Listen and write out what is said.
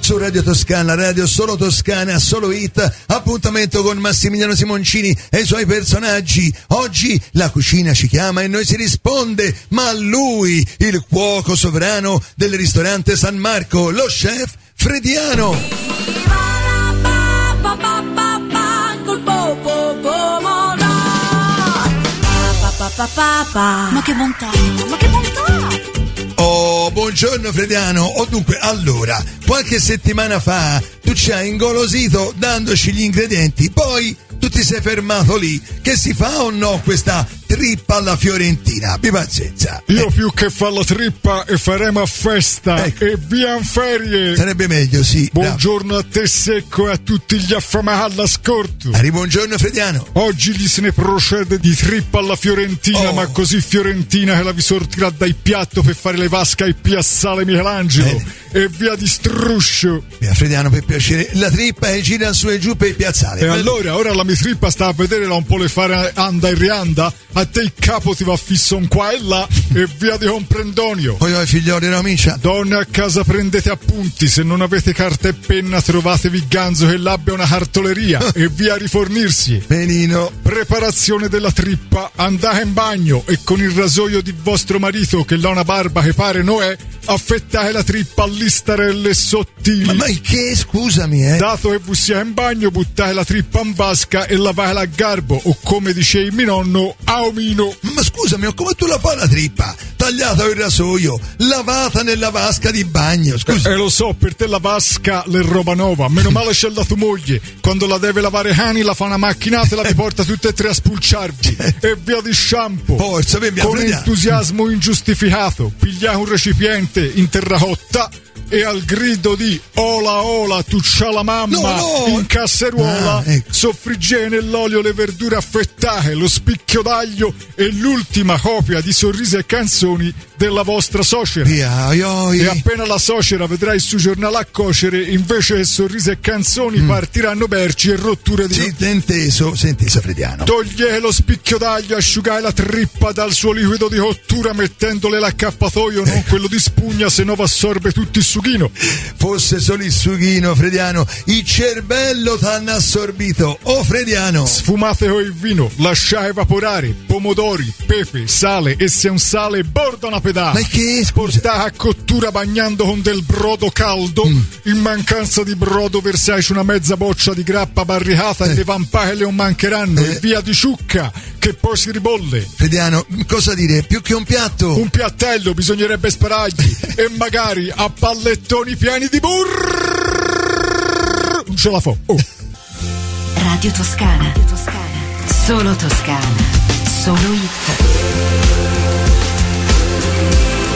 su Radio Toscana, radio solo Toscana, solo hit. Appuntamento con Massimiliano Simoncini e i suoi personaggi. Oggi la cucina ci chiama e noi si risponde, ma lui, il cuoco sovrano del ristorante San Marco, lo chef Frediano. Ma che bontà, ma che bontà! Oh, buongiorno Frediano. O dunque, allora, qualche settimana fa tu ci hai ingolosito dandoci gli ingredienti, poi tu ti sei fermato lì. Che si fa o no questa trippa alla fiorentina? Abbi pazienza. Io più che fa la trippa e faremo a festa, ecco. E via in ferie. Sarebbe meglio, sì. Buongiorno a te Secco e a tutti gli affamati all'ascolto. Buongiorno Frediano. Oggi gli se ne procede di trippa alla fiorentina, ma così fiorentina che la vi sortirà dai piatto per fare le vasche ai piazzale Michelangelo. E via di struscio. Via Frediano, per piacere, la trippa e gira su e giù per il piazzale. E allora, ora la mia trippa sta a vedere un po' le fare anda e rianda. A te il capo ti va fisso un qua e là. E via di comprendonio. Oi figlioli, no micia. Donne a casa prendete appunti. Se non avete carta e penna trovatevi Ganzo che l'abbia una cartoleria. E via a rifornirsi. Benino. Preparazione della trippa. Andate in bagno e con il rasoio di vostro marito che l'ha una barba che pare Noè, affettate la trippa a listarelle sottili. Ma che, scusami, Dato che vi sia in bagno, buttate la trippa in vasca e lavatela a garbo, o come dice mio nonno, a omino. Ma scusami, come tu la fai la trippa? Tagliata il rasoio, lavata nella vasca di bagno, scusa. Lo so, per te la vasca l'è roba nova, meno male c'è la tua moglie. Quando la deve lavare cani, la fa una macchinata e la riporta tutte e tre a spulciarvi. E via di shampoo. Forza, con entusiasmo ingiustificato, pigliate un recipiente in terracotta e al grido di ola ola tu c'ha la mamma in casseruola soffriggete nell'olio le verdure affettate, lo spicchio d'aglio e l'ultima copia di Sorrisi e Canzoni della vostra suocera. E appena la suocera vedrà il suo giornale a cocere, invece che Sorrisi e Canzoni partiranno merci e rotture di... Sì, inteso Frediano. Togliete lo spicchio d'aglio, asciugate la trippa dal suo liquido di cottura mettendole l'accappatoio, non quello di spugna, se no vi assorbe tutto il sughino. Fosse solo il sughino, Frediano, il cervello t'hanno assorbito. Frediano. Sfumate con il vino, lasciate evaporare pomodori, pepe, sale e se un sale borda una pedale. Ma che, scusa? Portate a cottura bagnando con del brodo caldo. In mancanza di brodo versate una mezza boccia di grappa barricata e le vampate non mancheranno. E via di ciucca che poi si ribolle. Frediano, cosa dire? Più che un piatto? Un piattello, bisognerebbe sparargli. E magari a pallettoni pieni di burro. Non ce la fa. Radio Toscana. Solo Toscana. Solo hit.